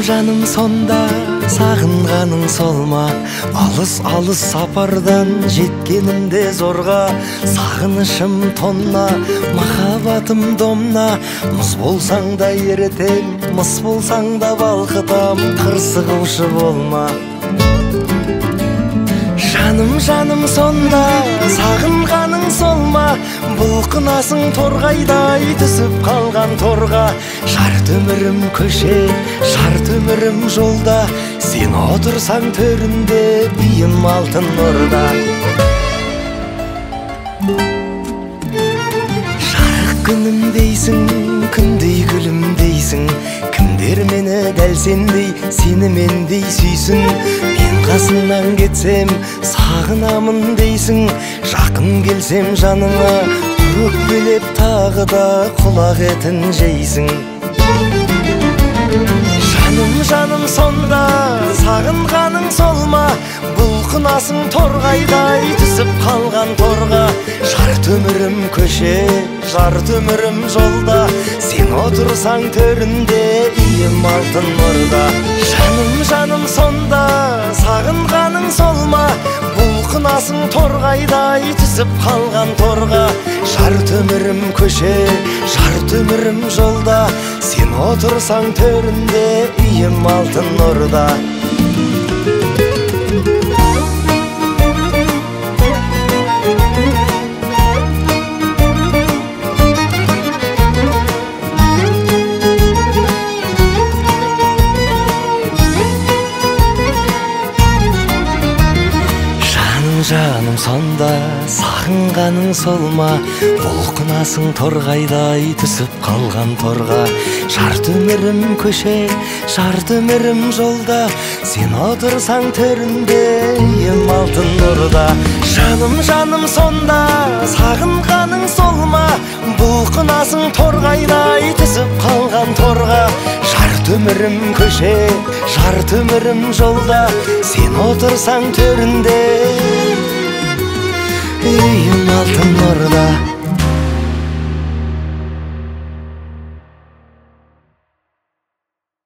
жаным сонда сағынғаның сол ма? Алыс сапардан жеткенімде зорға, сағынышым тонна, махаббатым домна. Мұз болсаң да еретем, мыс болсаң да балқытам, қырсығушы болма. Жаным сонда сағынғаның сол ма? Бұлқынасың торғайдай түсіп қалған торға. Жарты өмірім көше, жарты өмірім жолда, сен отырсаң төрінде биім алтын нұрда. Жарық күнім дейсің, күндей гүлім дейсің, кімдер мені дәл сендей, сені мендей сүйсін. Мен қасыңнан кетсем сағынамын дейсің, жақын келсем жаныңа өкпелеп тағы да құлақ етін жейсің. Жаным сонда сағынғаның сол ма? Бұлқынасың торғайдай түсіп қалған торға. Жарты өмірім көше, жарты өмірім жолда, сен отырсаң төрінде иім алтын нұрда. Жаным сонда сағынғаның сол ма? Бұлқынасың торғайдай түсіп қалған торға. Жарты өмірім көше, жарты өмірім жолда, сен отырсаң төрінде иім алтын нұрда. Жаным сонда сағынғаның сол ма? Бұлқынасың торғайдай түсіп қалған торға. Жарты өмірім көше, жарты өмірім жолда, сен отырсаң төрінде иім алтын нұрда. Жаным сонда сағынғаның сол ма? Бұлқынасың торғайдай түсіп қалған торға. Жарты өмірім көше, жарты өмірім жолда, сен отырсаң төрінде иім алтын нұрда.